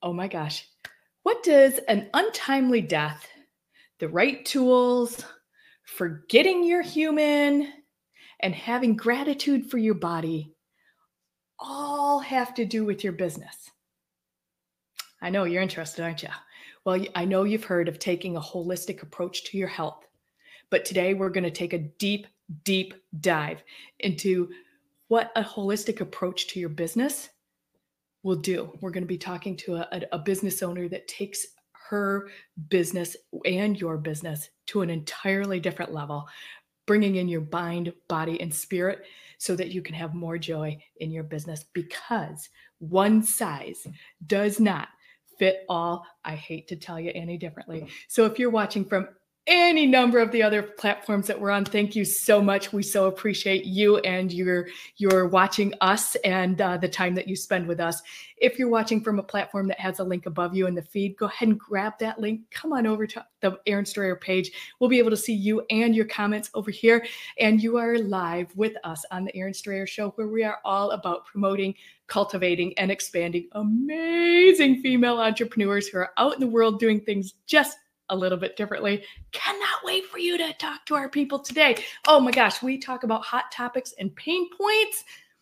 Oh my gosh. What does an untimely death, the right tools, forgetting you're human, and having gratitude for your body all have to do with your business? I know you're interested, aren't you? Well, I know you've heard of taking a holistic approach to your health, but today we're going to take a deep, deep dive into what a holistic approach to your business will do. We're going to be talking to a business owner that takes her business and your business to an entirely different level, bringing in your mind, body, and spirit so that you can have more joy in your business, because one size does not fit all. I hate to tell you any differently. So if you're watching from any number of the other platforms that we're on, thank you so much. We so appreciate you and your watching us and the time that you spend with us. If you're watching from a platform that has a link above you in the feed, go ahead and grab that link. Come on over to the Erin Strayer page. We'll be able to see you and your comments over here. And you are live with us on the Erin Strayer Show, where we are all about promoting, cultivating, and expanding amazing female entrepreneurs who are out in the world doing things just a little bit differently. Cannot wait for you to talk to our people today. Oh my gosh, we talk about hot topics and pain points.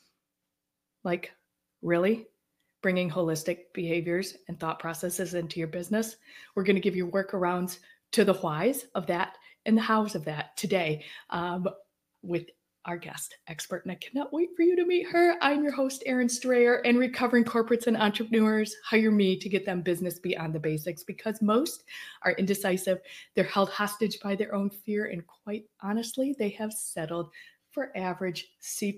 Like, really? Bringing holistic behaviors and thought processes into your business. We're going to give you workarounds to the whys of that and the hows of that today with our guest expert, and I cannot wait for you to meet her. I'm your host, Erin Strayer, and recovering corporates and entrepreneurs hire me to get them business beyond the basics, because most are indecisive. They're held hostage by their own fear, and quite honestly, they have settled for average C+.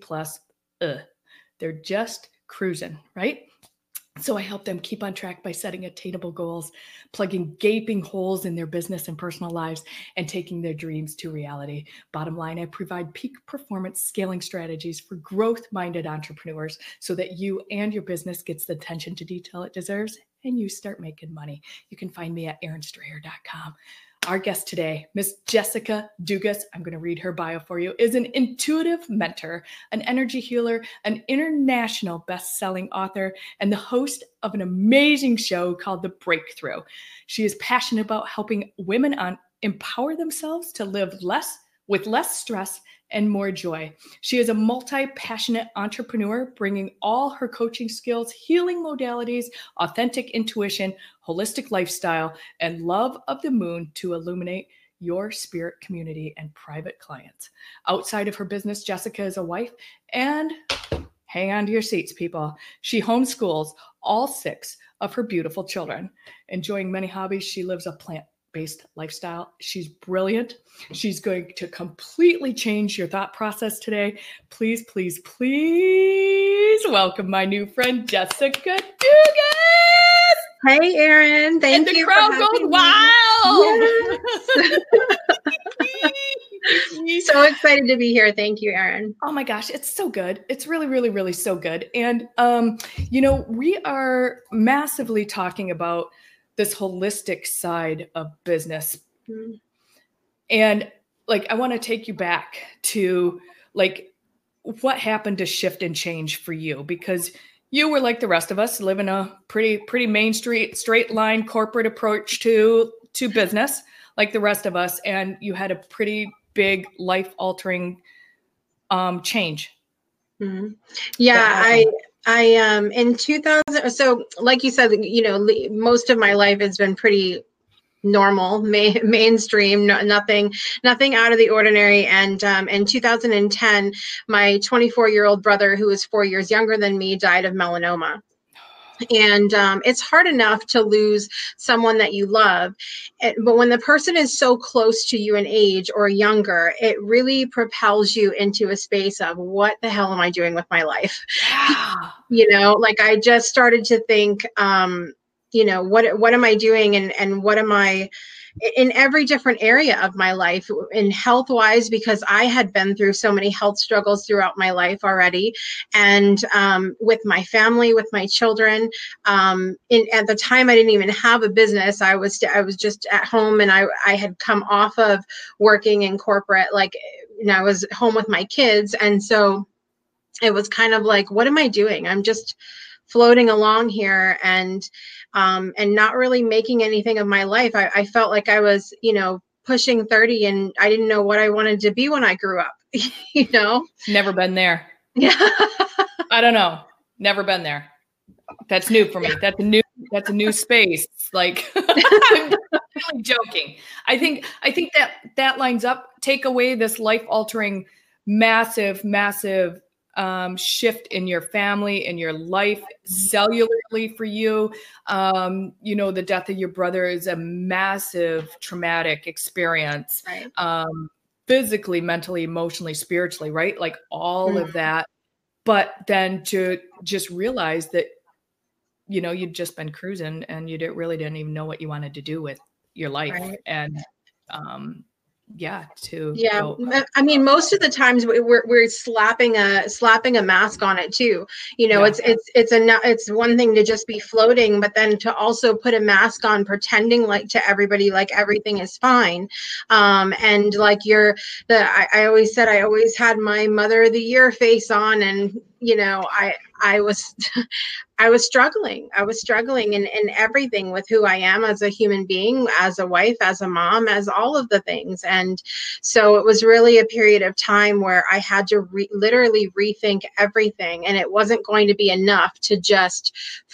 They're just cruising, right? So I help them keep on track by setting attainable goals, plugging gaping holes in their business and personal lives, and taking their dreams to reality. Bottom line, I provide peak performance scaling strategies for growth-minded entrepreneurs so that you and your business gets the attention to detail it deserves and you start making money. You can find me at erinstrayer.com. Our guest today, Miss Jessica Dugas, I'm going to read her bio for you, is an intuitive mentor, an energy healer, an international best-selling author, and the host of an amazing show called The Breakthrough. She is passionate about helping women empower themselves to live with less stress and more joy. She is a multi-passionate entrepreneur, bringing all her coaching skills, healing modalities, authentic intuition, holistic lifestyle, and love of the moon to illuminate your spirit community and private clients. Outside of her business, Jessica is a wife, and hang on to your seats, people. She homeschools all 6 of her beautiful children. Enjoying many hobbies, she lives a plant-based lifestyle. She's brilliant. She's going to completely change your thought process today. Please, please, please welcome my new friend, Jessica Dugas. Hey, Erin. Thank you. And the crowd goes wild. Yes. So excited to be here. Thank you, Erin. Oh my gosh, it's so good. It's really, really, really so good. And, we are massively talking about this holistic side of business. Mm-hmm. And I want to take you back to what happened to shift and change for you, because you were like the rest of us, living a pretty main street, straight line corporate approach to business, like the rest of us. And you had a pretty big life altering change. Mm-hmm. Yeah, I in 2000. So like you said, most of my life has been pretty normal, mainstream, nothing out of the ordinary. And in 2010, my 24-year-old brother, who was 4 years younger than me, died of melanoma. And it's hard enough to lose someone that you love. But when the person is so close to you in age or younger, it really propels you into a space of, what the hell am I doing with my life? Yeah. I just started to think, what am I doing, and what am I in every different area of my life, in health wise, because I had been through so many health struggles throughout my life already. And with my family, with my children, at the time, I didn't even have a business. I was just at home, and I had come off of working in corporate, I was home with my kids. And so it was kind of like, what am I doing? I'm just floating along here and not really making anything of my life. I felt like I was, you know, pushing 30 and I didn't know what I wanted to be when I grew up, you know? Never been there. Yeah. I don't know. Never been there. That's new for me. That's a new space. Like, I'm really joking. I think that lines up. Take away this life altering, massive shift in your family, in your life, cellularly for you. You know, the death of your brother is a massive traumatic experience. Right. Physically, mentally, emotionally, spiritually, right? Like all of that. But then to just realize that, you know, you'd just been cruising and you really didn't even know what you wanted to do with your life. Right. And yeah, go. I mean, most of the times we're slapping a mask on it too. You know, it's one thing to just be floating, but then to also put a mask on, pretending like to everybody like everything is fine. And like I always said I always had my Mother of the Year face on, and you know, I was I was struggling. I was struggling in everything with who I am as a human being, as a wife, as a mom, as all of the things. And so it was really a period of time where I had to literally rethink everything. And it wasn't going to be enough to just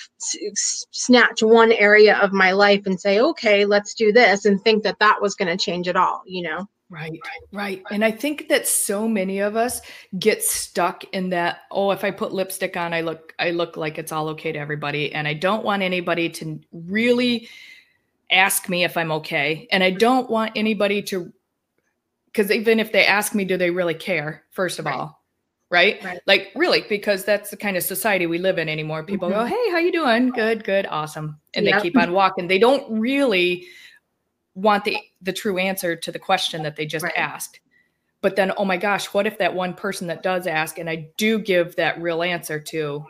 snatch one area of my life and say, okay, let's do this, and think that that was going to change it all, you know? Right. And I think that so many of us get stuck in that, oh, if I put lipstick on, I look like it's all okay to everybody. And I don't want anybody to really ask me if I'm okay. And I don't want anybody to, because even if they ask me, do they really care? First of all, right? Like really, because that's the kind of society we live in anymore. People go, hey, how you doing? Good, awesome. And they keep on walking. They don't really want the true answer to the question that they just asked. But then, oh my gosh, what if that one person that does ask and I do give that real answer to,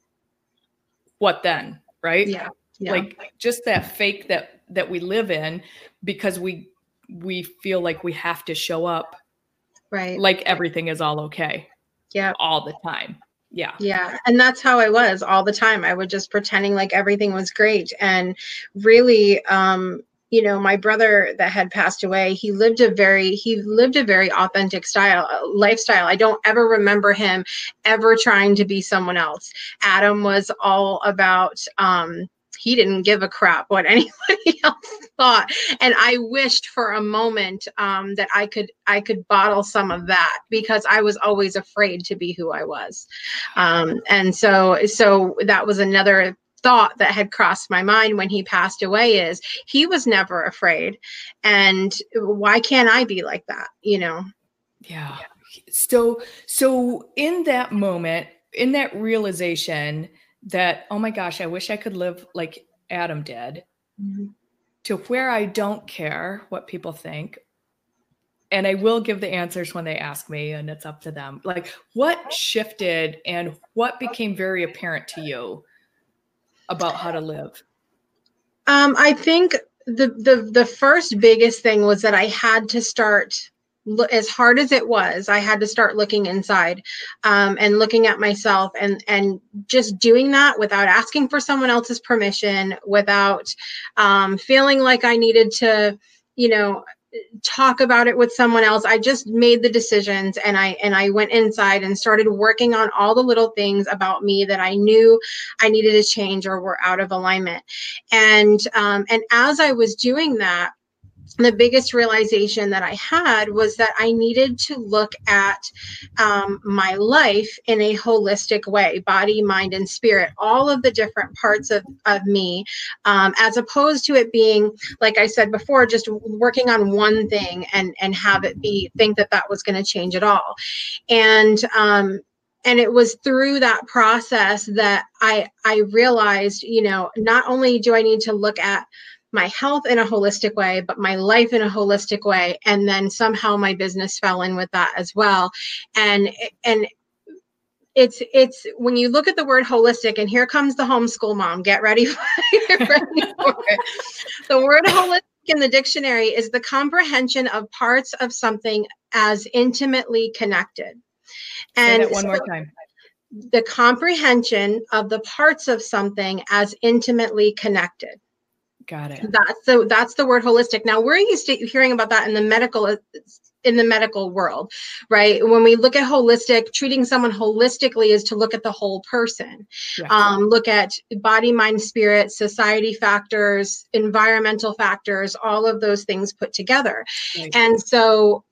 what then? Right? Yeah. Like just that fake that we live in, because we feel like we have to show up like everything is all okay. Yeah. All the time. Yeah. And that's how I was all the time. I would just pretending like everything was great. And really, you know, my brother that had passed away, he lived a very authentic lifestyle. I don't ever remember him ever trying to be someone else. Adam was all about, he didn't give a crap what anybody else thought. And I wished for a moment that I could bottle some of that, because I was always afraid to be who I was. And so that was another thought that had crossed my mind when he passed away, is he was never afraid. And why can't I be like that? You know? Yeah. So in that moment, in that realization that, oh my gosh, I wish I could live like Adam did, to where I don't care what people think. And I will give the answers when they ask me, and it's up to them. Like, what shifted and what became very apparent to you about how to live? I think the first biggest thing was that I had to start, as hard as it was, I had to start looking inside, and looking at myself, and just doing that without asking for someone else's permission, without feeling like I needed to, you know, talk about it with someone else. I just made the decisions, and I went inside and started working on all the little things about me that I knew I needed to change or were out of alignment. And as I was doing that, the biggest realization that I had was that I needed to look at my life in a holistic way, body, mind, and spirit, all of the different parts of me, as opposed to it being, like I said before, just working on one thing and have it think that was going to change it all. And it was through that process that I realized, you know, not only do I need to look at my health in a holistic way, but my life in a holistic way. And then somehow my business fell in with that as well. And it's when you look at the word holistic, and here comes the homeschool mom, get ready for it. The word holistic in the dictionary is the comprehension of parts of something as intimately connected. Say that one more time. the comprehension of the parts of something as intimately connected. Got it. That's the word holistic. Now we're used to hearing about that in the medical world, right? When we look at holistic, treating someone holistically is to look at the whole person. Yes. Look at body, mind, spirit, society factors, environmental factors, all of those things put together. Right. And so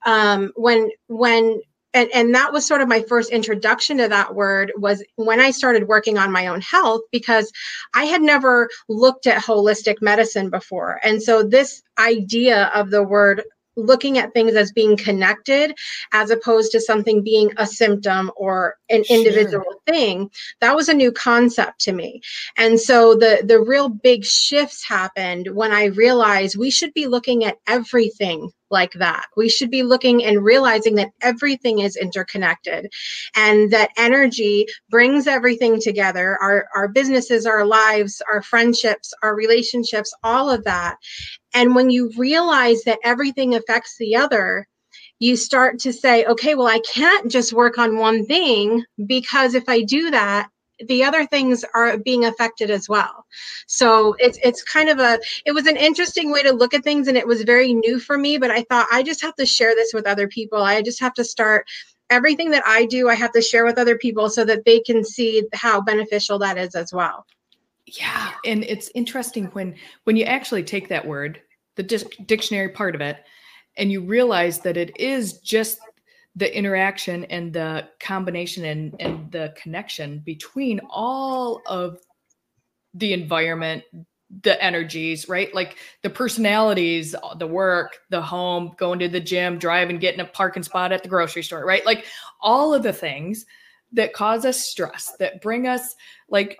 and that was sort of my first introduction to that word, was when I started working on my own health, because I had never looked at holistic medicine before. And so this idea of the word, looking at things as being connected as opposed to something being a symptom or an individual thing, that was a new concept to me. And so the real big shifts happened when I realized we should be looking at everything like that. We should be looking and realizing that everything is interconnected, and that energy brings everything together, our businesses, our lives, our friendships, our relationships, all of that. And when you realize that everything affects the other, you start to say, okay, well, I can't just work on one thing, because if I do that, the other things are being affected as well. So it's kind of it was an interesting way to look at things, and it was very new for me, but I thought I just have to share this with other people. I just have to start everything that I do, I have to share with other people so that they can see how beneficial that is as well. Yeah. And it's interesting when you actually take that word, the dictionary part of it, and you realize that it is just the interaction and the combination and the connection between all of the environment, the energies, right? Like the personalities, the work, the home, going to the gym, driving, getting a parking spot at the grocery store, right? Like all of the things that cause us stress, that bring us like,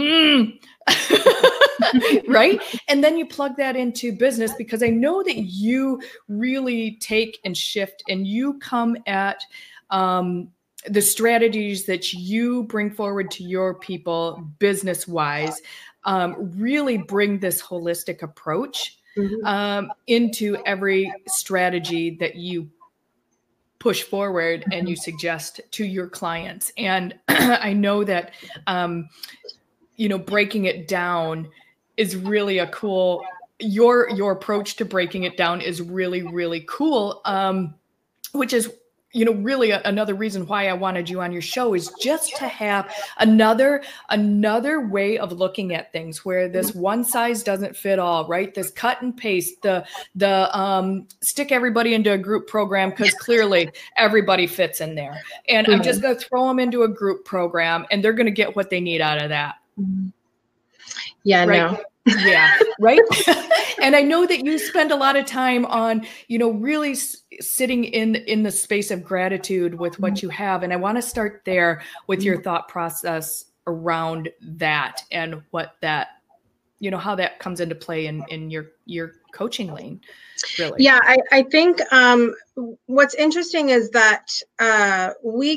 right? And then you plug that into business, because I know that you really take and shift, and you come at the strategies that you bring forward to your people business wise, really bring this holistic approach into every strategy that you push forward and you suggest to your clients. And I know that, breaking it down is really a cool, your approach to breaking it down is really, really cool. Which is, really another reason why I wanted you on your show, is just to have another way of looking at things, where this one size doesn't fit all, right? This cut and paste, the stick everybody into a group program, because clearly everybody fits in there. And I'm just going to throw them into a group program and they're going to get what they need out of that. Yeah, right? no. Yeah. Right. And I know that you spend a lot of time on, really sitting in the space of gratitude with what you have. And I want to start there with your thought process around that, and what that, how that comes into play in your coaching lane, really. Yeah, I think what's interesting is that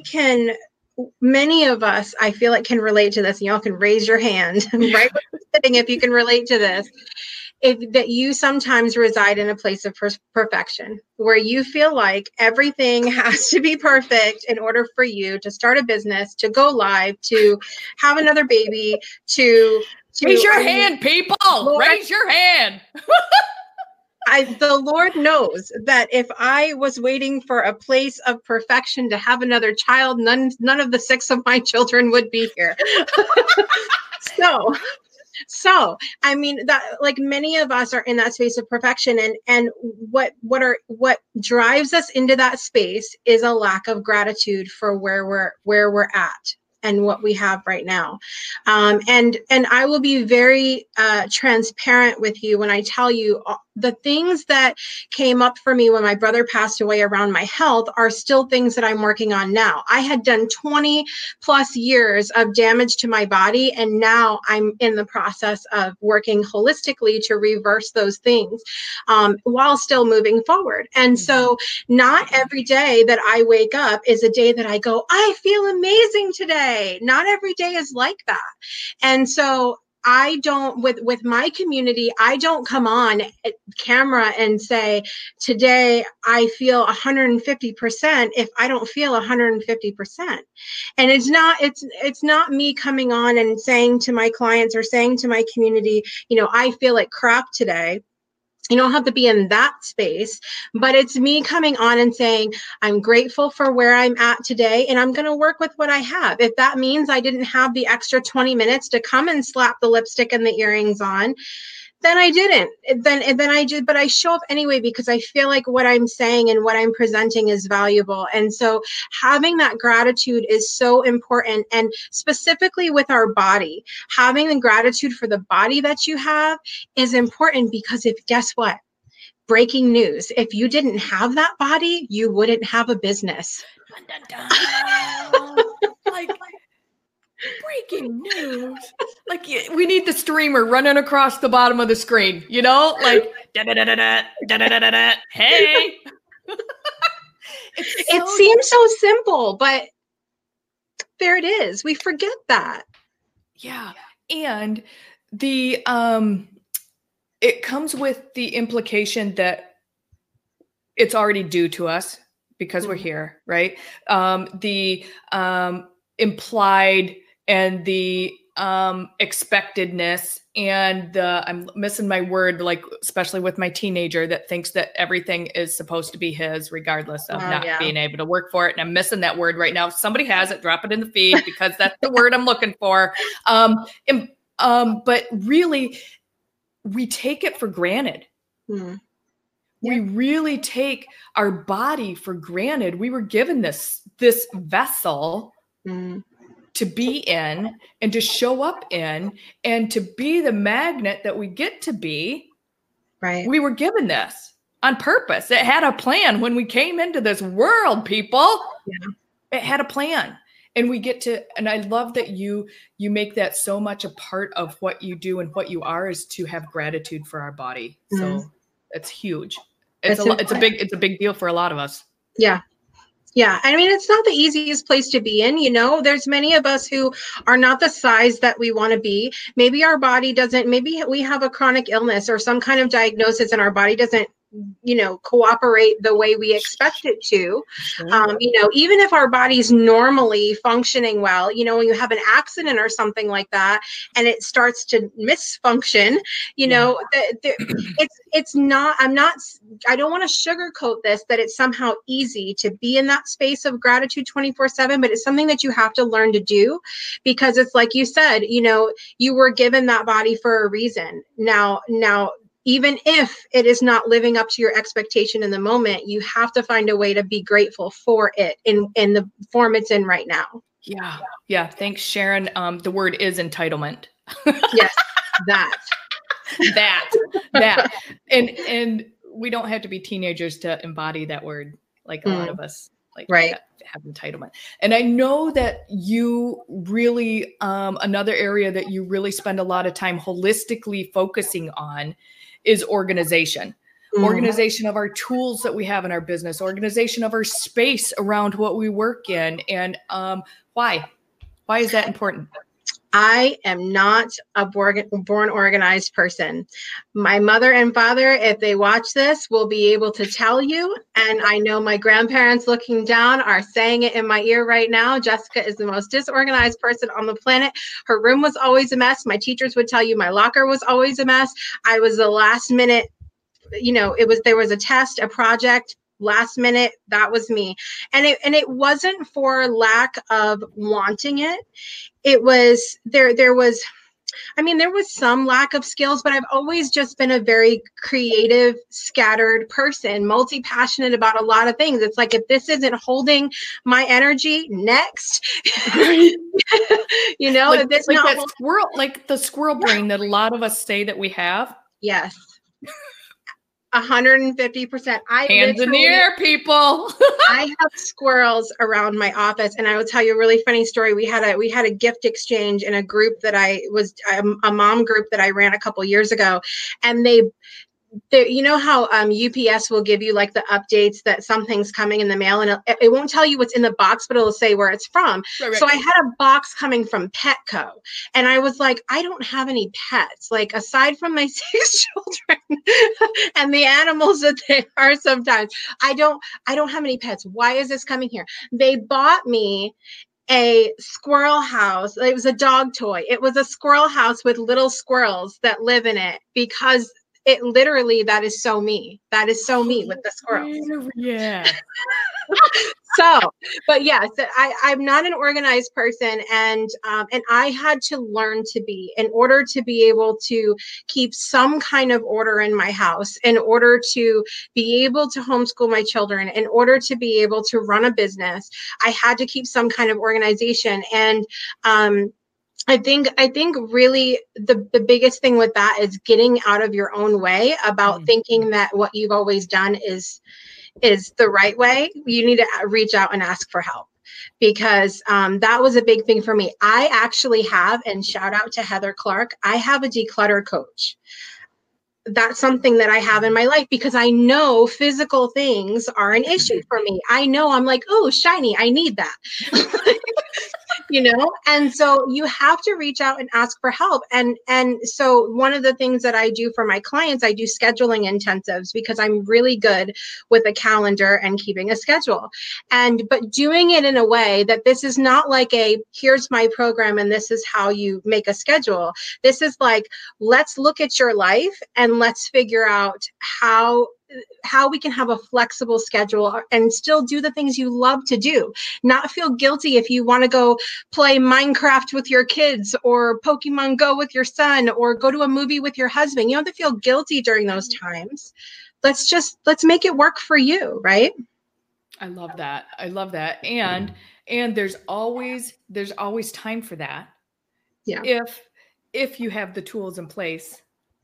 many of us, I feel like, can relate to this. And y'all can raise your hand right where you're sitting if you can relate to this. That you sometimes reside in a place of perfection, where you feel like everything has to be perfect in order for you to start a business, to go live, to have another baby, to raise your hand, people. Lord, raise your hand. The Lord knows that if I was waiting for a place of perfection to have another child, none of the 6 of my children would be here. So, I mean, that, like, many of us are in that space of perfection, and what drives us into that space is a lack of gratitude for where we're at and what we have right now. And I will be very transparent with you when I tell you the things that came up for me when my brother passed away around my health are still things that I'm working on now. I had done 20 plus years of damage to my body, and now I'm in the process of working holistically to reverse those things while still moving forward. And so not every day that I wake up is a day that I go, I feel amazing today. Not every day is like that. And so I don't, with my community, I don't come on camera and say, today I feel 150% if I don't feel 150%. And it's not me coming on and saying to my clients or saying to my community, you know, I feel like crap today. You don't have to be in that space, but it's me coming on and saying, I'm grateful for where I'm at today, and I'm going to work with what I have. If that means I didn't have the extra 20 minutes to come and slap the lipstick and the earrings on, then I didn't. Then I did, but I show up anyway because I feel like what I'm saying and what I'm presenting is valuable. And so having that gratitude is so important. And specifically with our body, having the gratitude for the body that you have is important because guess what? Breaking news. If you didn't have that body, you wouldn't have a business. Dun, dun, dun. Like, breaking news. Like, we need the streamer running across the bottom of the screen, you know, like da da da da da da da da da. Hey, it seems so simple, but there it is. We forget that. Yeah, and the it comes with the implication that it's already due to us because we're here, right? The implied and the expectedness and I'm missing my word, like especially with my teenager that thinks that everything is supposed to be his regardless of not being able to work for it. And I'm missing that word right now. If somebody has it, drop it in the feed because that's the word I'm looking for. But really, we take it for granted. We really take our body for granted. We were given this vessel to be in and to show up in and to be the magnet that we get to be. Right. We were given this on purpose. It had a plan when we came into this world, people. Yeah. It had a plan. And we get to, and I love that you make that so much a part of what you do and what you are is to have gratitude for our body. So it's huge. It's a big deal for a lot of us. Yeah. Yeah. I mean, it's not the easiest place to be in, you know, there's many of us who are not the size that we want to be. Maybe our body doesn't, maybe we have a chronic illness or some kind of diagnosis and our body doesn't, you know, cooperate the way we expect it to. You know, even if our body's normally functioning well, you know, when you have an accident or something like that and it starts to misfunction, you know, it's not, I don't want to sugarcoat this, that it's somehow easy to be in that space of gratitude 24/7, but it's something that you have to learn to do because it's like you said, you know, you were given that body for a reason. Now, even if it is not living up to your expectation in the moment, you have to find a way to be grateful for it in the form it's in right now. Yeah. Yeah. Thanks, Sharon. The word is entitlement. Yes, that. And we don't have to be teenagers to embody that word. Like a lot of us have entitlement. And I know that you really, another area that you really spend a lot of time holistically focusing on is organization. Organization of our tools that we have in our business, organization of our space around what we work in. And why is that important? I am not a born organized person. My mother and father, if they watch this, will be able to tell you. And I know my grandparents looking down are saying it in my ear right now. Jessica is the most disorganized person on the planet. Her room was always a mess. My teachers would tell you my locker was always a mess. I was the last minute, you know, there was a test, a project, last minute, that was me. And it wasn't for lack of wanting it. It was, there was some lack of skills, but I've always just been a very creative, scattered person, multi-passionate about a lot of things. It's like, if this isn't holding my energy, next, you know, like, if this like not that squirrel, like the squirrel brain that a lot of us say that we have. Yes. 150%. Hands in the air, people. I have squirrels around my office, and I will tell you a really funny story. We had a gift exchange in a group that a mom group that I ran a couple years ago, and You know how UPS will give you like the updates that something's coming in the mail, and it won't tell you what's in the box, but it'll say where it's from. Right. So I had a box coming from Petco, and I was like, I don't have any pets, like aside from my 6 children and the animals that they are sometimes. I don't have any pets. Why is this coming here? They bought me a squirrel house. It was a dog toy. It was a squirrel house with little squirrels that live in it, because it literally, that is so me. That is so me with the squirrels. Yeah. So, but yes, I'm not an organized person, and I had to learn to be, in order to be able to keep some kind of order in my house, in order to be able to homeschool my children, in order to be able to run a business. I had to keep some kind of organization, and I think really the biggest thing with that is getting out of your own way about thinking that what you've always done is the right way. You need to reach out and ask for help, because that was a big thing for me. I actually have, and shout out to Heather Clark, I have a declutter coach. That's something that I have in my life, because I know physical things are an issue for me. I know, I'm like, oh, shiny, I need that. And so you have to reach out and ask for help. And so one of the things that I do for my clients, I do scheduling intensives, because I'm really good with a calendar and keeping a schedule, but doing it in a way that this is not like here's my program and this is how you make a schedule. This is like, let's look at your life and let's figure out how we can have a flexible schedule and still do the things you love to do. Not feel guilty if you want to go play Minecraft with your kids, or Pokemon Go with your son, or go to a movie with your husband. You don't have to feel guilty during those times. Let's make it work for you, right? I love that. And there's always time for that. Yeah. If you have the tools in place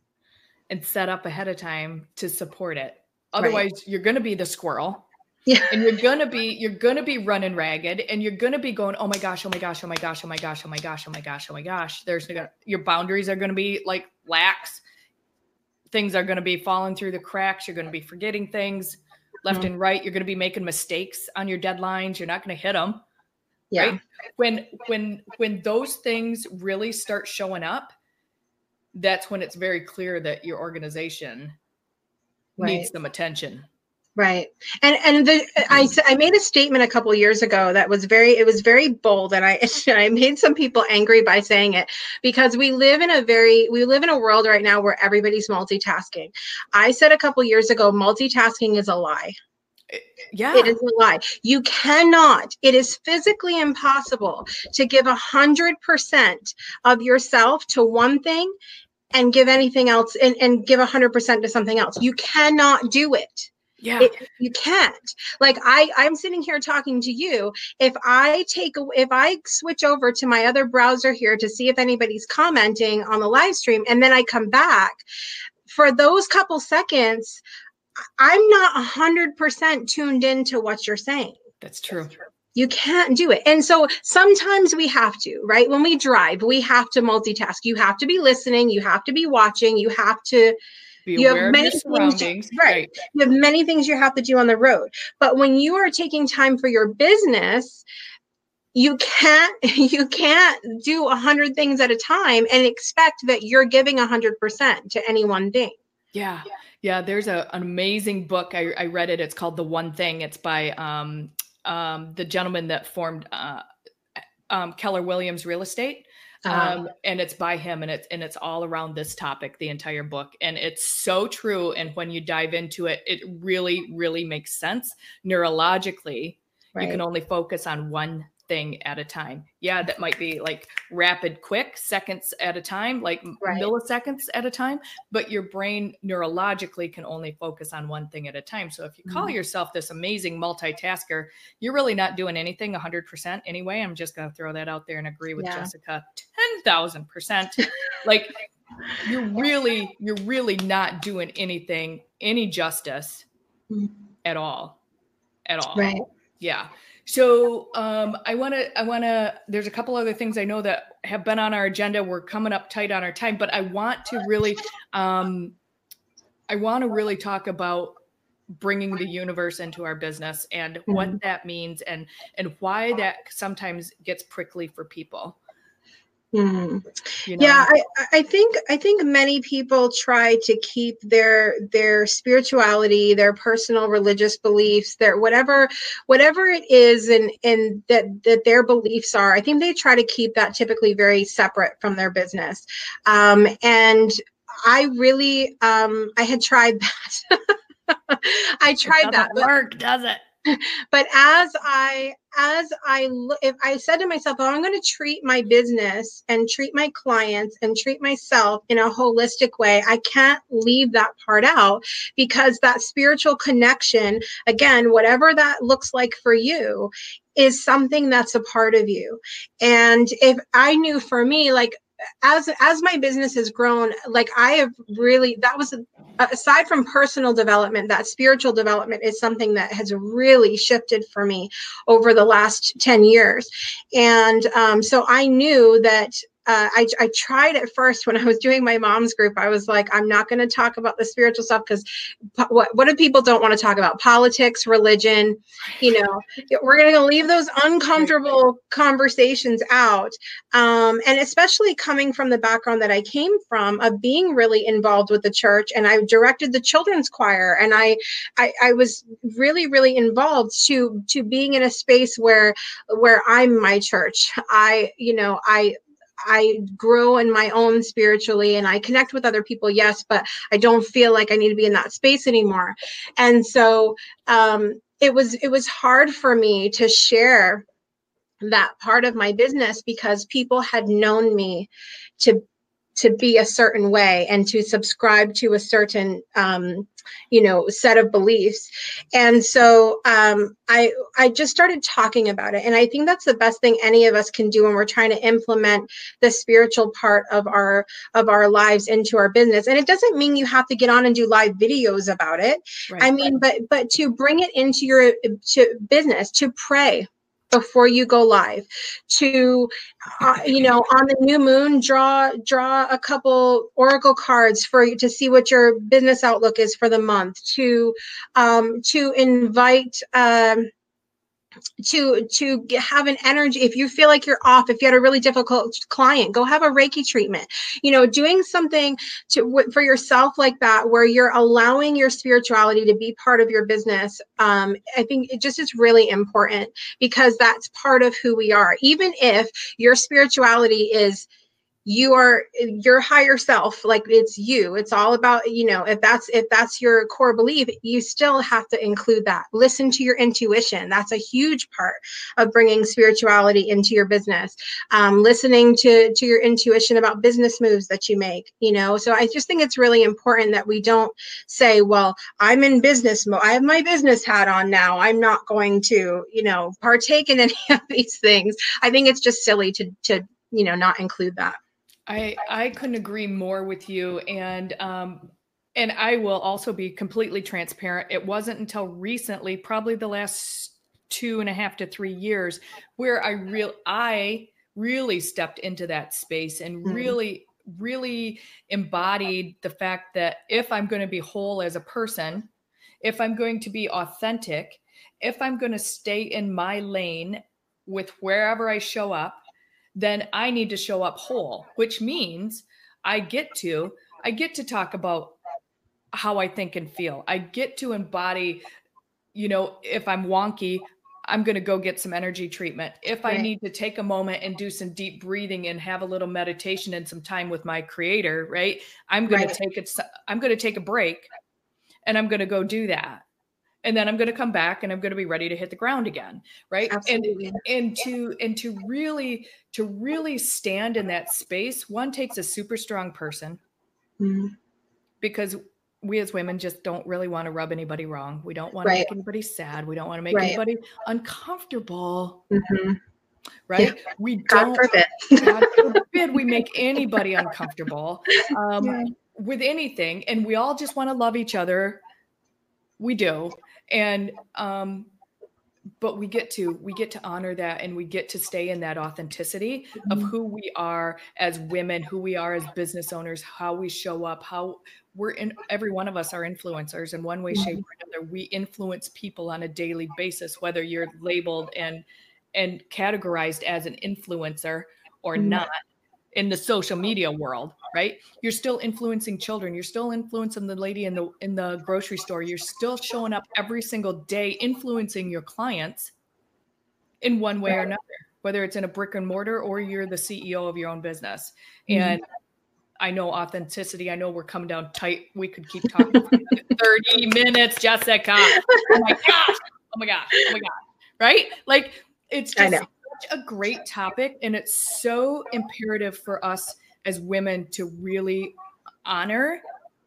and set up ahead of time to support it. Otherwise, you're going to be the squirrel. Yeah. And you're going to be running ragged, and you're going to be going, oh my gosh, oh my gosh, oh my gosh, oh my gosh, oh my gosh, oh my gosh, oh my gosh. Your boundaries are going to be like lax. Things are going to be falling through the cracks. You're going to be forgetting things left and right. You're going to be making mistakes on your deadlines. You're not going to hit them. Yeah. Right? When those things really start showing up, that's when it's very clear that your organization needs some attention. Right. And I made a statement a couple of years ago that was very bold, and I made some people angry by saying it, because we live in a world right now where everybody's multitasking. I said a couple of years ago, multitasking is a lie. Yeah. It is a lie. You cannot, it is physically impossible to give 100% of yourself to one thing and give anything else and give 100% to something else. You cannot do it. Yeah. You can't. Like I'm sitting here talking to you. If I switch over to my other browser here to see if anybody's commenting on the live stream, and then I come back, for those couple seconds, I'm not 100% tuned into what you're saying. That's true. You can't do it. And so sometimes we have to, right? When we drive, we have to multitask. You have to be listening. You have to be watching. You have to be aware of your surroundings. Right. You have many things you have to do on the road. But when you are taking time for your business, you can't do 100 things at a time and expect that you're giving 100% to any one thing. Yeah. Yeah. There's an amazing book. I read it. It's called The One Thing. It's by the gentleman that formed Keller Williams Real Estate. And it's by him, and it's all around this topic, the entire book. And it's so true. And when you dive into it, it really, really makes sense. Neurologically, you can only focus on one thing at a time. Yeah, that might be like rapid, quick, seconds at a time, like milliseconds at a time, but your brain neurologically can only focus on one thing at a time. So if you call yourself this amazing multitasker, you're really not doing anything 100% anyway. I'm just going to throw that out there and agree with Jessica 10,000%. Like you're really not doing any justice at all. Right. Yeah. So I want to, there's a couple other things I know that have been on our agenda. We're coming up tight on our time, but I want to really I want to really talk about bringing the universe into our business and what that means and why that sometimes gets prickly for people. Mm. You know? Yeah, I think many people try to keep their spirituality, their personal religious beliefs, their whatever it is, and that their beliefs are. I think they try to keep that typically very separate from their business. And I really I had tried that. I tried that. Work, does it? But if I said to myself, oh, I'm going to treat my business and treat my clients and treat myself in a holistic way, I can't leave that part out, because that spiritual connection, again, whatever that looks like for you, is something that's a part of you. And if I knew, for me, like, as my business has grown, like, I have really, that was, aside from personal development, that spiritual development is something that has really shifted for me over the last 10 years. And so I knew that I tried at first when I was doing my mom's group. I was like, I'm not going to talk about the spiritual stuff, because what do people don't want to talk about? Politics, religion, we're going to leave those uncomfortable conversations out. And especially coming from the background that I came from, of being really involved with the church, and I directed the children's choir, and I was really, really involved to being in a space where I'm my church. I grow in my own spiritually, and I connect with other people, yes, but I don't feel like I need to be in that space anymore. And so it was hard for me to share that part of my business, because people had known me to be a certain way and to subscribe to a certain set of beliefs. And so I just started talking about it. And I think that's the best thing any of us can do when we're trying to implement the spiritual part of our lives into our business. And it doesn't mean you have to get on and do live videos about it. Right. I mean, but to bring it into your business, to pray before you go live, to on the new moon, draw a couple oracle cards for you to see what your business outlook is for the month, to invite to have an energy. If you feel like you're off, if you had a really difficult client, go have a Reiki treatment. Doing something for yourself like that, where you're allowing your spirituality to be part of your business. I think it just is really important, because that's part of who we are. Even if your spirituality is your higher self, like, it's you, it's all about, if that's your core belief, you still have to include that. Listen to your intuition. That's a huge part of bringing spirituality into your business. Listening to your intuition about business moves that you make, so I just think it's really important that we don't say, well, I'm in business mode, I have my business hat on now, I'm not going to, partake in any of these things. I think it's just silly to not include that. I couldn't agree more with you. And I will also be completely transparent. It wasn't until recently, probably the last 2.5 to 3 years, where I really stepped into that space and really embodied the fact that if I'm going to be whole as a person, if I'm going to be authentic, if I'm going to stay in my lane with wherever I show up, then I need to show up whole, which means I get to talk about how I think and feel. I get to embody, if I'm wonky, I'm going to go get some energy treatment. If I need to take a moment and do some deep breathing and have a little meditation and some time with my creator, right? I'm going to take a break, and I'm going to go do that. And then I'm going to come back, and I'm going to be ready to hit the ground again. Right. Absolutely. And to really stand in that space, one takes a super strong person, because we as women just don't really want to rub anybody wrong. We don't want to make anybody sad. We don't want to make anybody uncomfortable. Right. Yeah. We don't, God forbid we make anybody uncomfortable with anything. And we all just want to love each other. We do. And but we get to honor that, and we get to stay in that authenticity of who we are as women, who we are as business owners, how we show up, how we're in, every one of us are influencers in one way, shape, or another. We influence people on a daily basis, whether you're labeled and categorized as an influencer or not in the social media world, right? You're still influencing children. You're still influencing the lady in the grocery store. You're still showing up every single day, influencing your clients in one way or another, whether it's in a brick and mortar or you're the CEO of your own business. And I know authenticity. I know we're coming down tight. We could keep talking for 30 minutes, Jessica. Oh my gosh. Oh my gosh. Oh my God. Right? Like, it's just such a great topic. And it's so imperative for us as women to really honor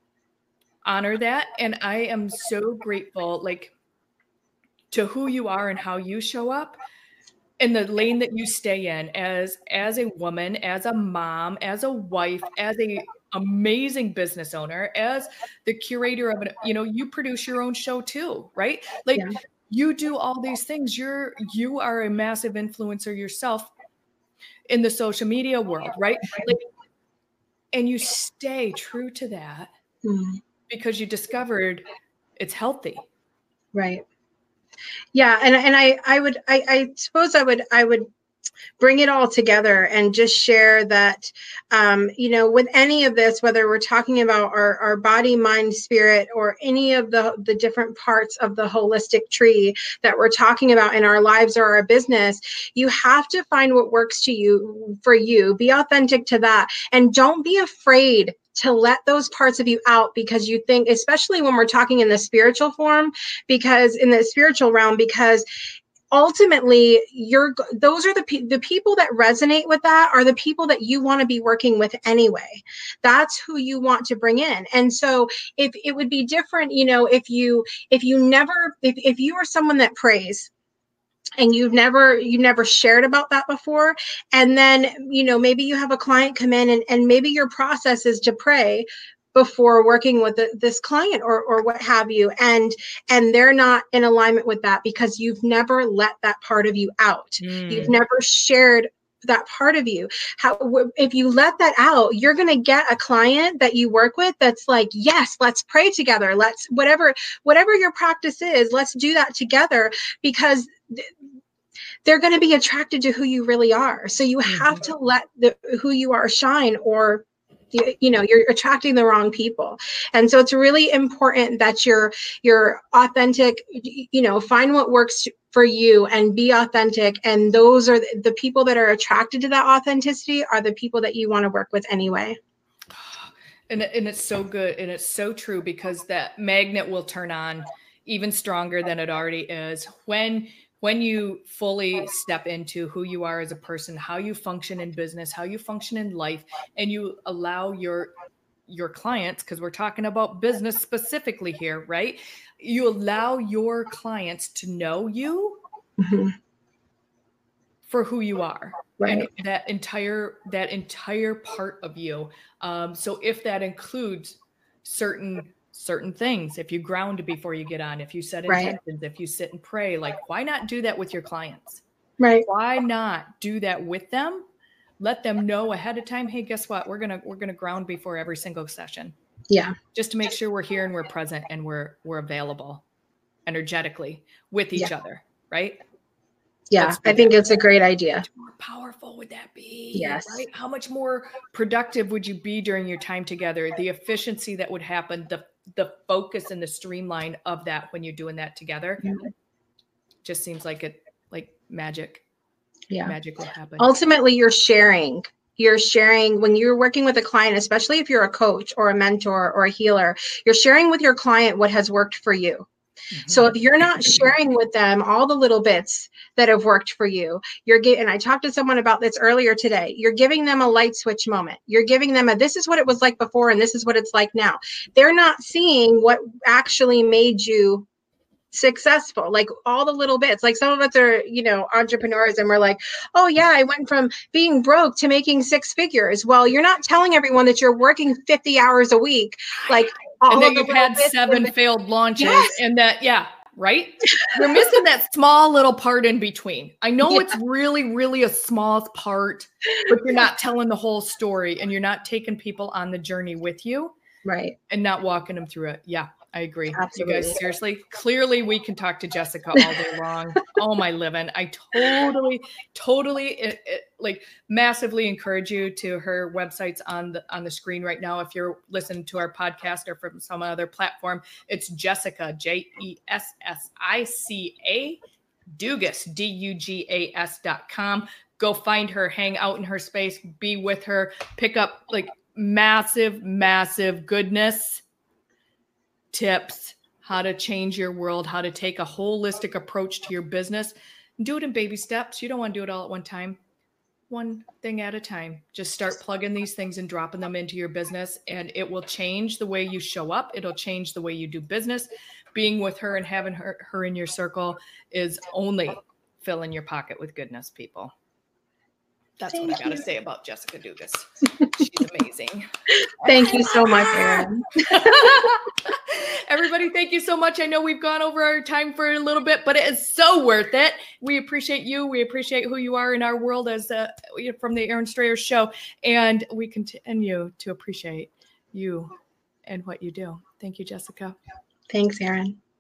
that. And I am so grateful, like, to who you are and how you show up in the lane that you stay in as a woman, as a mom, as a wife, as a amazing business owner, as the curator of it. You know, you produce your own show too, right? Like, you do all these things. You are a massive influencer yourself in the social media world, right? Like, and you stay true to that because you discovered it's healthy. Right. Yeah. And I suppose I would bring it all together and just share that, you know, with any of this, whether we're talking about our body, mind, spirit, or any of the different parts of the holistic tree that we're talking about in our lives or our business, you have to find what works for you, be authentic to that. And don't be afraid to let those parts of you out, because you think, especially when we're talking in the spiritual form, because in the spiritual realm, because ultimately those are the people that resonate with that are the people that you want to be working with anyway. That's who you want to bring in. And so if it would be different, you know, if you are someone that prays and you've never shared about that before, and then, you know, maybe you have a client come in and maybe your process is to pray before working with this client or what have you, and they're not in alignment with that because you've never let that part of you out. You've never shared that part of you. If you let that out, you're going to get a client that you work with that's like, yes, let's pray together. Let's whatever your practice is, let's do that together, because they're going to be attracted to who you really are. So you have to let who you are shine, or you know, you're attracting the wrong people. And so it's really important that you're authentic, you know, find what works for you and be authentic. And those are the people that are attracted to that authenticity are the people that you want to work with anyway. And it's so good. And it's so true, because that magnet will turn on even stronger than it already is when you fully step into who you are as a person, how you function in business, how you function in life, and you allow your clients, because we're talking about business specifically here, right? You allow your clients to know you for who you are, right? And that entire part of you. So if that includes certain things, if you ground before you get on, if you set intentions, if you sit and pray, like, why not do that with your clients? Right. Why not do that with them? Let them know ahead of time, hey, guess what? We're gonna ground before every single session. Yeah. Just to make sure we're here and we're present and we're available energetically with each other, right? Yeah, I think it's a great idea. How much more powerful would that be? Yes. Right? How much more productive would you be during your time together? The efficiency that would happen, the focus and the streamline of that when you're doing that together, just seems like magic. Yeah, magic will happen. Ultimately, you're sharing when you're working with a client, especially if you're a coach or a mentor or a healer, you're sharing with your client what has worked for you. So if you're not sharing with them all the little bits that have worked for you, and I talked to someone about this earlier today, you're giving them a light switch moment. You're giving them this is what it was like before, and this is what it's like now. They're not seeing what actually made you successful, like all the little bits. Like, some of us are, you know, entrepreneurs, and we're like, oh yeah, I went from being broke to making 6 figures. Well, you're not telling everyone that you're working 50 hours a week, like, and that you've had 7 failed launches, and that, right? You're missing that small little part in between. I know it's really, really a small part, but you're not telling the whole story and you're not taking people on the journey with you. Right. And not walking them through it. Yeah, I agree. Absolutely. You guys, seriously, clearly we can talk to Jessica all day long. Oh my living. I totally like massively encourage you to her websites on the screen right now. If you're listening to our podcast or from some other platform, it's Jessica, JESSICA Dugas, DUGAS.com. Go find her, hang out in her space, be with her, pick up like massive goodness tips, how to change your world, how to take a holistic approach to your business. Do it in baby steps. You don't want to do it all at one time. One thing at a time. Just start plugging these things and dropping them into your business, and it will change the way you show up. It'll change the way you do business. Being with her and having her in your circle is only filling your pocket with goodness, people. That's what I got to say about Jessica Dugas. She's amazing. Thank you so much, Erin. Everybody, thank you so much. I know we've gone over our time for a little bit, but it is so worth it. We appreciate you. We appreciate who you are in our world as from the Erin Strayer Show. And we continue to appreciate you and what you do. Thank you, Jessica. Thanks, Erin.